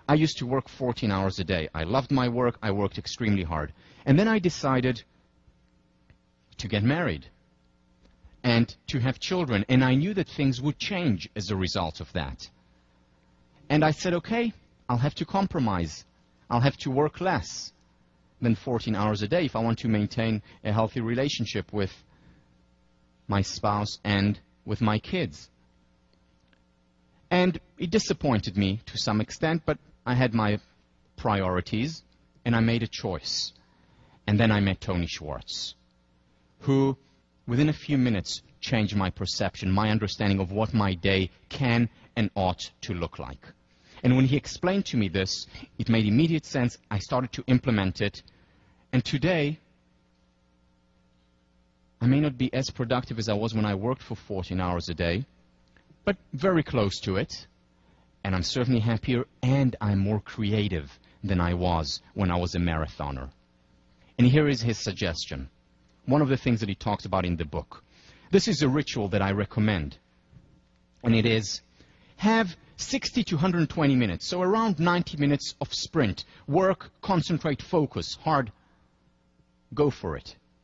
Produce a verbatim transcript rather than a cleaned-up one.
I used to work fourteen hours a day. I loved my work. I worked extremely hard. And then I decided to get married and to have children. And I knew that things would change as a result of that. And I said, okay, I'll have to compromise. I'll have to work less than fourteen hours a day if I want to maintain a healthy relationship with my spouse and with my kids. And it disappointed me to some extent, but I had my priorities, and I made a choice. And then I met Tony Schwartz, who, within a few minutes, changed my perception, my understanding of what my day can and ought to look like. And when he explained to me this, it made immediate sense. I started to implement it. And today, I may not be as productive as I was when I worked for fourteen hours a day, but very close to it. And I'm certainly happier, and I'm more creative than I was when I was a marathoner. And here is his suggestion. One of the things that he talks about in the book. This is a ritual that I recommend. And it is, have sixty to one hundred twenty minutes, so around ninety minutes of sprint. Work, concentrate, focus, hard. Go for it.